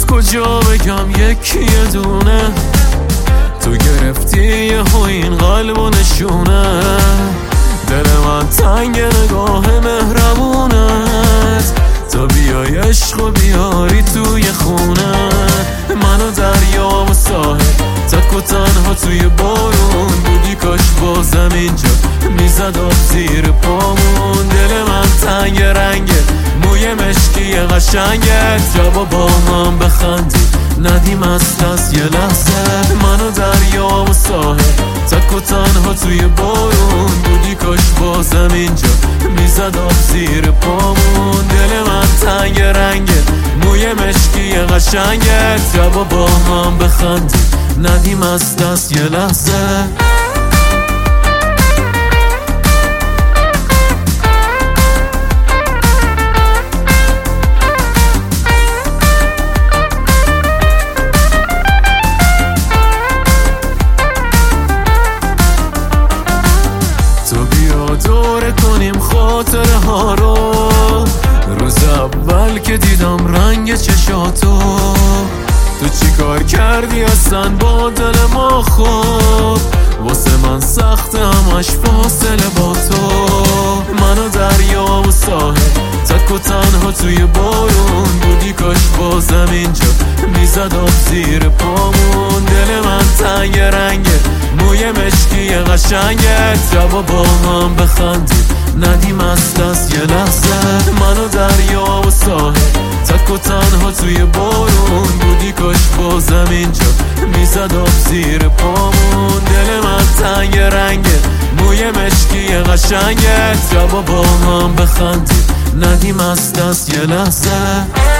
کجا بگم یکی دونه، تو گرفتی یهو این قلب و نشونه. دل من تنگ نگاه مهربونت، تا بیای عشق و بیاری توی خونه. من و دریا و ساحل، تک و تنها توی بارون بودی، کاش بازم اینجا میزد آب زیر پامون. دل من تنگ رنگه، موی مشکی قشنگت، جواب با هم بخندی ندیم است از یه لحظه. من و دریا و ساحل، تک و تنها توی بارون بودی، کاش بازم اینجا میزد آب زیر پامون. دل من تنگ رنگه، موی مشکی قشنگت، جواب با هم بخندی ندیم است از یه لحظه. دوره کنیم خاطره ها رو، روز اول که دیدم رنگ چشاتو. تو چی کار کردی اصلا با دل ما؟ خوب واسه من سخت همش فاصله با تو. من و دریا و ساحل، تک و تنها توی بارون بودی، کاش بازم اینجا میزد آب زیر پامون. دل من تنگ رنگه، موی مشکی قشنگت، جواب با هم بخندی ندیم است از یه لحظه. من و دریا و ساحل، تک و تنها توی بارون بودی، کاش بازم اینجا میزد آب زیر پامون. دل من تنگ رنگه، موی مشکی قشنگت، جواب با هم بخندی ندیم است از یه لحظه.